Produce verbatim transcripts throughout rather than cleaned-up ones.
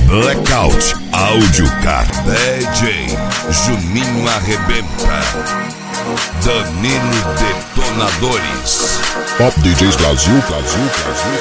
Blackout Áudio Car D J Juninho Arrebenta, Danilo Detonadores, Top D Js Brasil, Brasil, Brasil.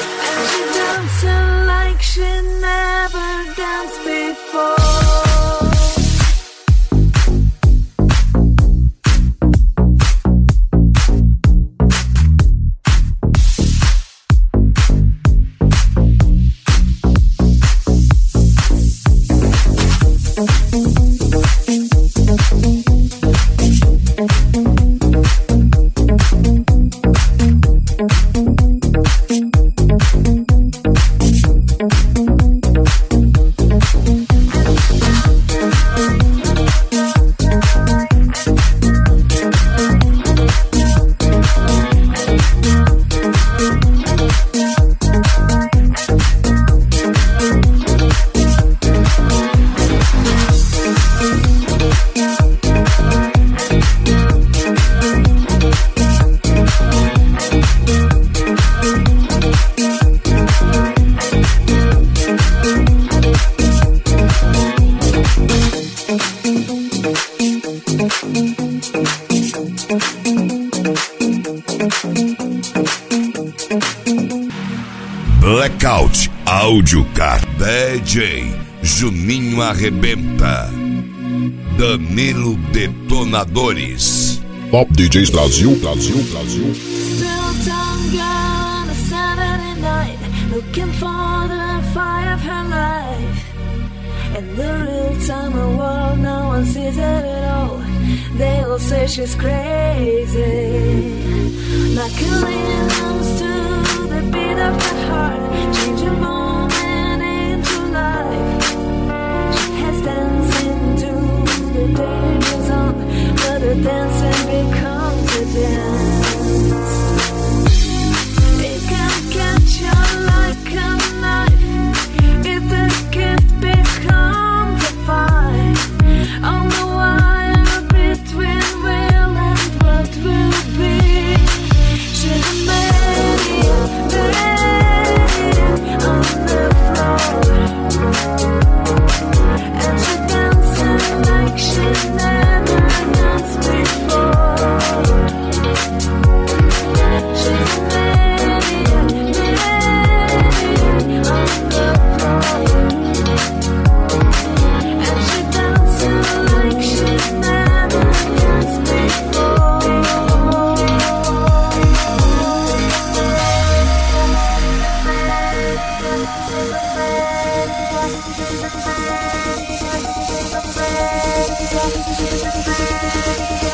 Blackout Áudio Car D J Juninho Arrebenta, Danilo Detonadores, Top D Js Brasil, Brasil, Brasil. Looking for the fire of her life. In the real time world, no one sees it at all. They all say she's crazy. Like a rhythms to the beat of her heart, changing moment into life. She has dancing to the danger zone, but the dancing becomes a dance. It can catch you like a knife if the gift becomes a fight. On the wire between will and what will be. She's made it, made it on the floor, and she dancing like she never danced before. She's made it, made it on the floor, and she dancing like she never danced before. We'll be right back.